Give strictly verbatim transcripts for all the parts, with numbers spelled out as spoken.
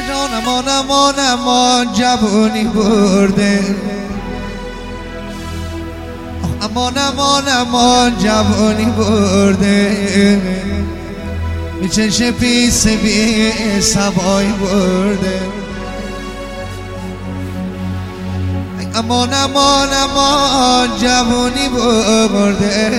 جانم آنم آنم آن جوانی برده، امانم آنم آن جوانی برده، بی چش پیس بی سبایی برده. امانم آنم آن جوانی برده،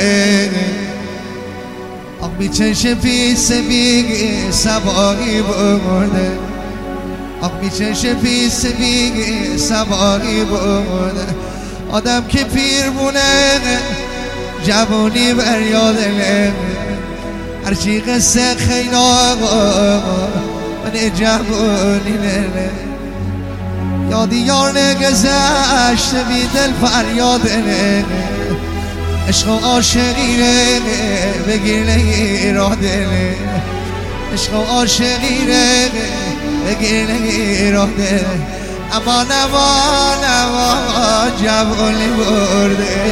بی چش پیس بی سبایی برده، بی چش پیس بی سبایی برده. آدم که پیر مونه جوانی بر یاده، هرچی قصه خیلی آقا من جوانی نره، یادی یار نگذشت بی دل فریاده، عشق و عاشقی ره بگیر ایراده، عشق و عاشقی ره بگیر ایراده. امان امان امان جوانی برده،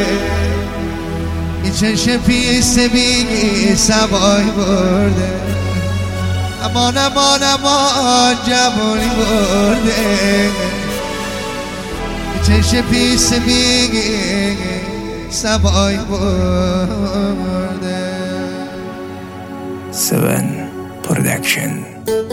این چش پیس بیگی سبایی برده. امان امان امان جوانی برده، این چش پیس بیگی سبایی برده. سون پرودکشن.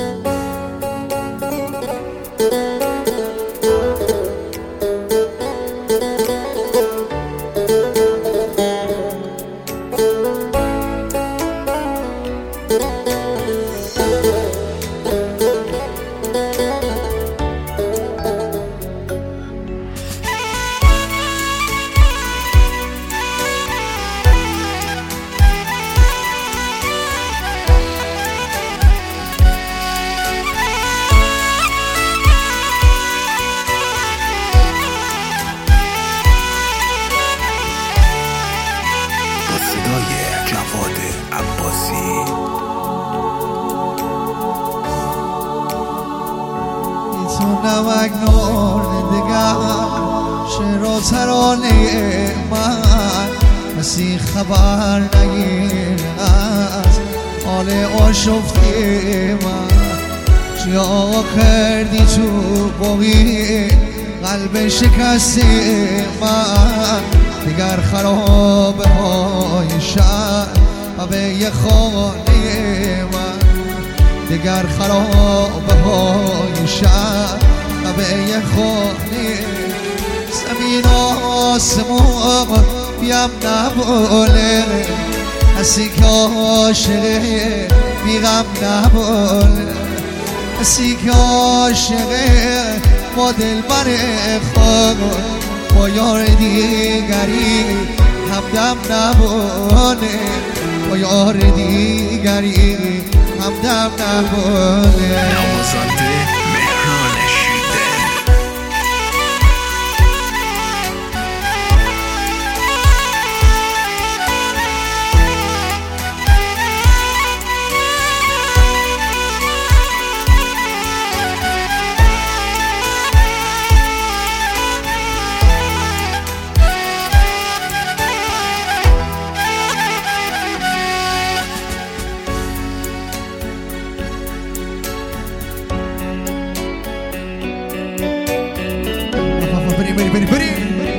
نمک نور دگر شعر و ترانه من، کسی خبر نگیر از حال آشفته من. چیا کردی تو باقی قلب شکسته من، دیگر خرابه های شهر و به یه خانه من، دیگر خرابه های شهر و به یه خانه. زمین آسمون بیم نباله، کسی که عاشقه بیغم نباله، کسی که عاشقه با دلبر خود با یار دیگری همدم نباله، با یار دیگری همدم نباله. نوازنده مهران شیدن. بری بری بری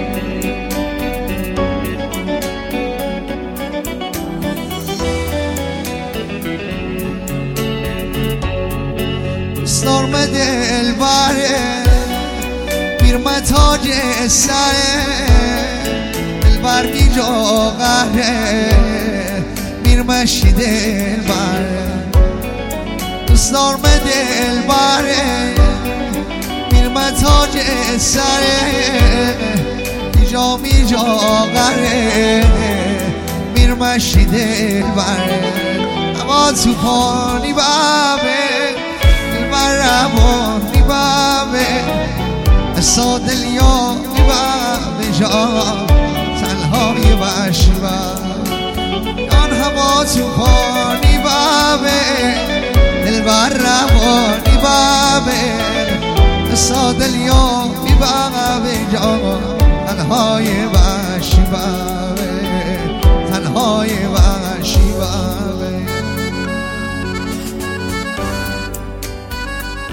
سرم دل بره بیرم تاج سره، دل بر بی جا قهره بیرمشی دل بره. سرم دل بره بیرم تاج سره، جا می جا قره میرمشی دل بره. اما تو پانی بابه دل بر روانی بابه، اصا دلیا می بابه جا تنهایی باشی بابه. آن هوا تو پانی بابه دل بر روانی بابه، اصا دلیا می بابه جا تنهای باشی بابه، تنهای باشی بابه.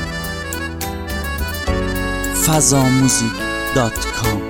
فضاموزیک دات کام.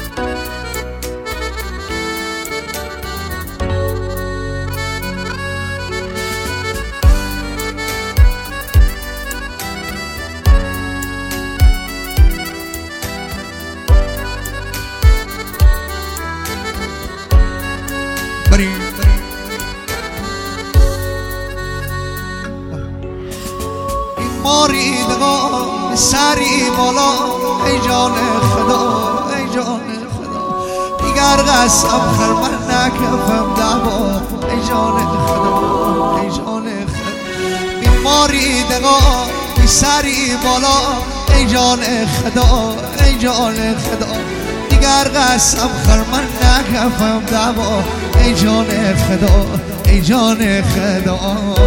ماریدگاه سری بالا ای جان خدا ای جان خدا دیگر قسم خر من نکفم دعوا ای جان خدا ای جان خدا بیماری دگاه سری بالا ای جان خدا ای جان خدا دیگر قسم خر من نکفم دعوا ای جان خدا ای جان خدا.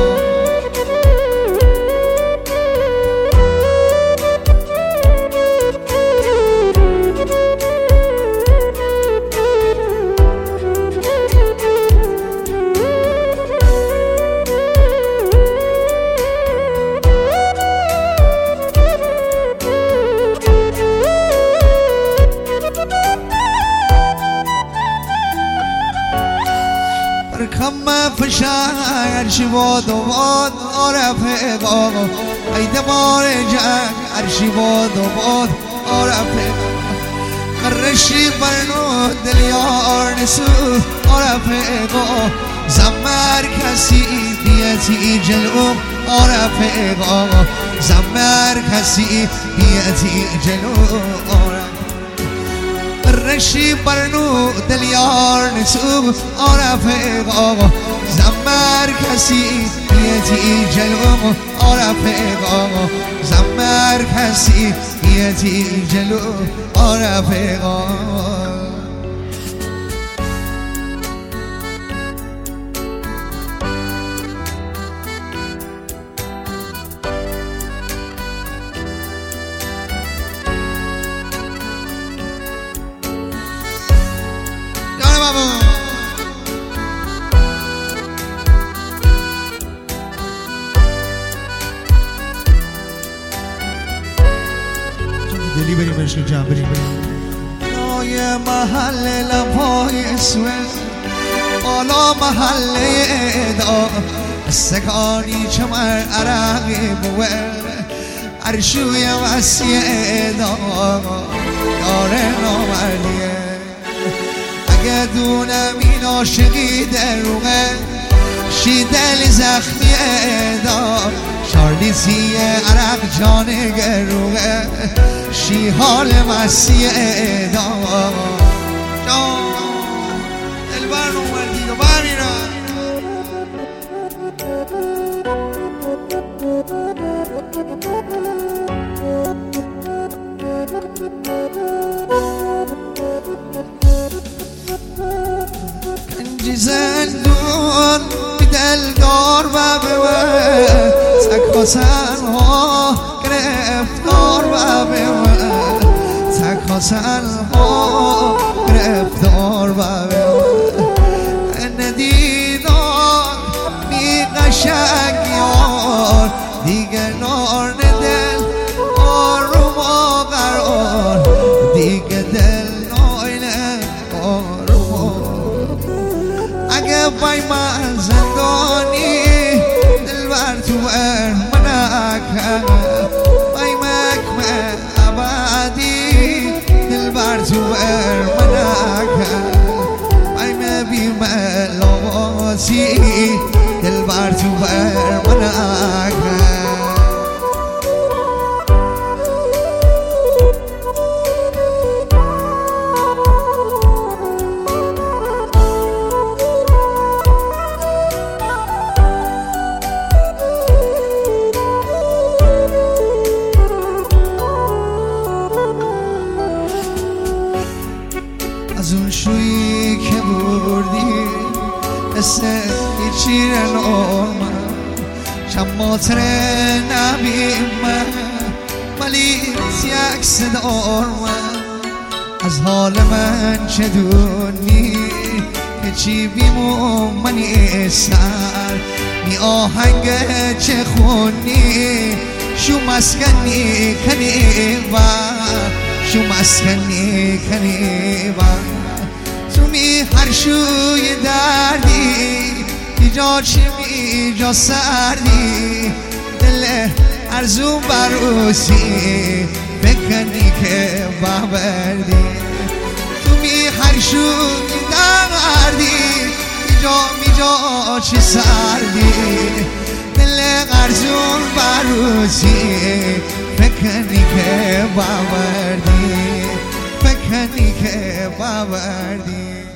کم فشار شباد و باد عرف قاقا ای دمار جنگ عرشی باد و باد عرف قرشی برنو دلیار نسو عرف قاقا زمر کسی بیتی جلو عرف قاقا زمر کسی بیتی جلو عرف رشی برنو دلیار نسو عرف قاقا زمر کسی بیتی جلو عرف قاقا زمر کسی بیتی جلو عرف قاقا. دلی بریم برشکل جمع بریم نای محل لبای سوه بالا محله ادا سکانی چمر عرقی بوه عرشوی وسیع ادا داره نامردیه اگه دونم این عاشقی دروغه شی دل زخمی ادا شارلیسی عرق جان گروه شی حال مسیح ادا جان دلبر نومردی و بمیرن کنجی زندون دلدار و بمن تک و تنها گرفتار و بمن تک و تنها گرفتار و بمن ندیدان می قشنگ یار دیگه نار دل آروم و قرار دیگه دل ناینه آروم اگه بای من زندانی دلبر تو ار منک بای مکمه عبادی دلبر تو ار منک بای مبیم لواسی دلبر تو ار منک از اون شویی که بردی مثل یه چیر نورمن شماتر نبیم من ولی یک صدار من از حال من چه دونی که چی بیمون منی سر می آهنگ چه خونی شو مسکنی کنی و شو مسکنی کنی من تو می هر شوی دردی ایجا چی می جا سردی دل ارزون بروسی بکنی که باوردی تو می هر شوی دردی ایجا می جا چی سردی دل ارزون بروسی بکنی که باوردی بکنی که باوردی